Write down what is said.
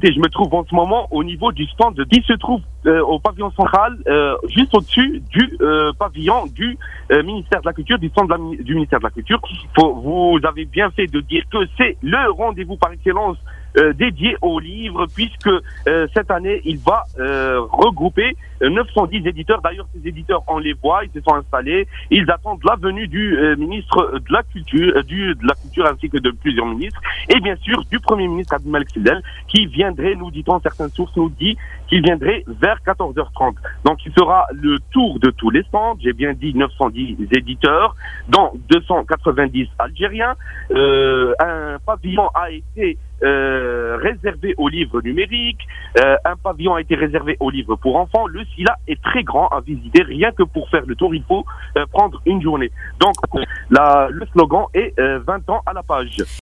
Écoutez, je me trouve en ce moment au niveau du stand qui se trouve au pavillon central, juste au-dessus du pavillon du ministère de la Culture, du stand du ministère de la Culture. Vous avez bien fait de dire que c'est le rendez-vous par excellence dédié aux livres, puisque cette année, il va regrouper 910 éditeurs. D'ailleurs, ces éditeurs, on les voit, ils se sont installés. Ils attendent la venue du ministre de la Culture, de la Culture ainsi que de plusieurs ministres, et bien sûr du Premier ministre Abdelmalek Sidel, qui viendrait, nous dit-on, certaines sources nous disent qu'il viendrait vers 14h30. Donc, il fera le tour de tous les stands. J'ai bien dit 910 éditeurs, dont 290 Algériens. Un pavillon a été réservé aux livres numériques, un pavillon a été réservé aux livres pour enfants. Le SILA est très grand à visiter, rien que pour faire le tour, il faut prendre une journée. Donc, le slogan est 20 ans à la page.